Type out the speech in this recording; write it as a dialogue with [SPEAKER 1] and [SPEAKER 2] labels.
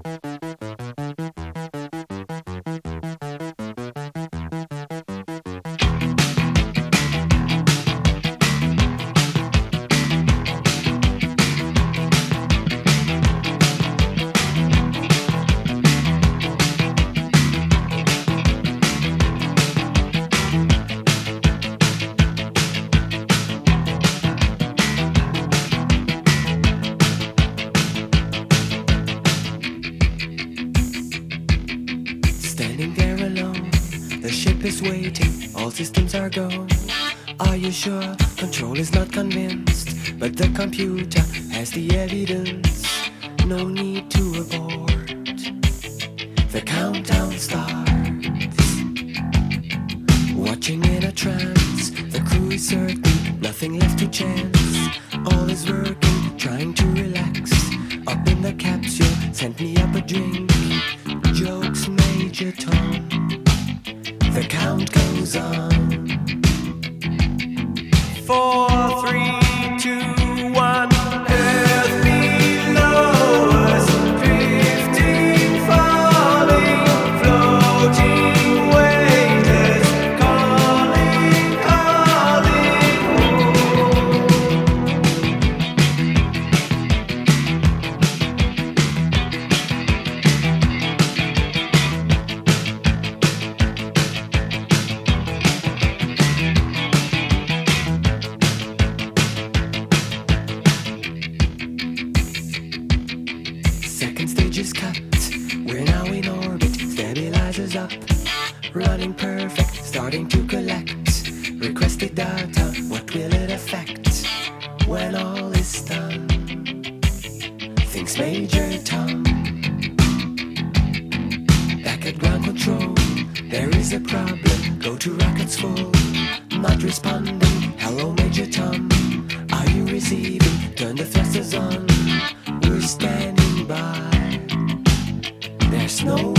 [SPEAKER 1] Standing there alone, the ship is waiting, all systems are go. Are you sure? Control is not convinced, but the computer has the evidence. No need to abort. The countdown starts. Watching in a trance, the crew is certain, nothing left to chance. All is working, trying to relax. Up in the capsule, sent me up a drink. Jokes, Major Tom. The count goes on. 4, 3, 2, 1. Earth below us, drifting, falling, floating, weightless, calling, calling home. Second stage is cut, we're now in orbit, stabilizers up, running perfect, starting to collect requested data. What will it affect when all is done? Thinks Major Tom. Back at ground control, there is a problem, go to rockets full, not responding. Hello Major Tom, are you receiving? Turn the thrusters on, we're standing by. There's no